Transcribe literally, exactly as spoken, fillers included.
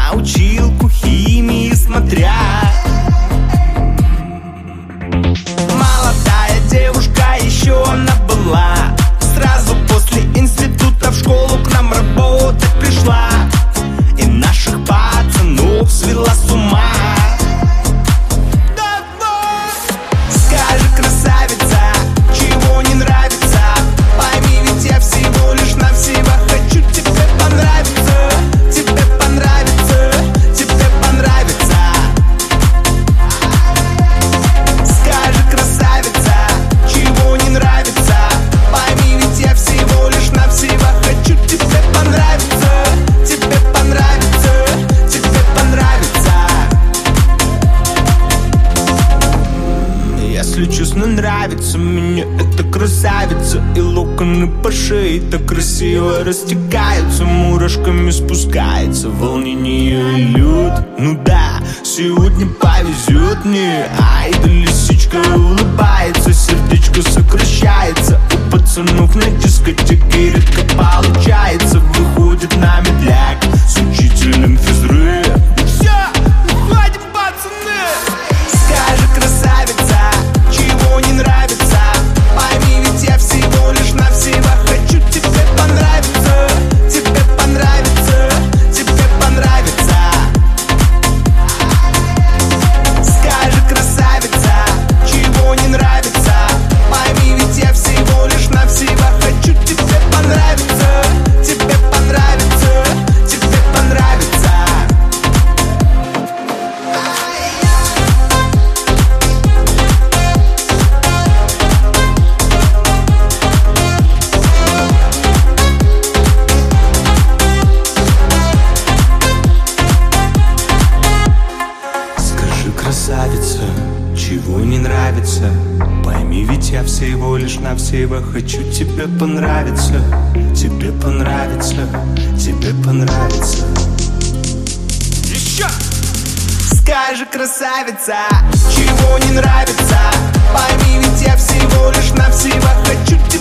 на училку химии смотря. Молодая девушка еще она была, сразу после института в школу к нам работать пришла, и наших пацанов свела с ума. Скажи, красавица, чего не нравится? Пойми, ведь я всего лишь навсего хочу тебе понравиться. Тебе понравится, тебе понравится. Скажи, красавица, чего не нравится? Пойми, ведь я всего лишь навсего хочу тебе понравиться. Тебе понравится, тебе понравится. Если честно, нравится мне эта красавица, и локоны по шее так красиво растекаются, мурашками спускается волнение лед. Ну да, сегодня повезет мне. Ай да лисичка улыбается, сердечко сокращается. У пацанов на дискотеке редко получается. Выходит на медляк с учителем физры. Все, уходим, пацаны. Скажи, красавица, чего не нравится? Пойми, ведь я всего лишь навсего хочу тебе понравиться. Тебе понравится, тебе понравится. Скажи, красавица, чего не нравится? Пойми, ведь я всего лишь навсего хочу тебе понравиться. Тебе понравится, тебе понравится. Скажи, красавица, чего не нравится? Пойми, ведь я всего лишь навсего хочу тебе понравиться. Тебе понравится, тебе понравится. Еще! Скажи, красавица, чего не нравится? Пойми, ведь я всего лишь навсего хочу тебе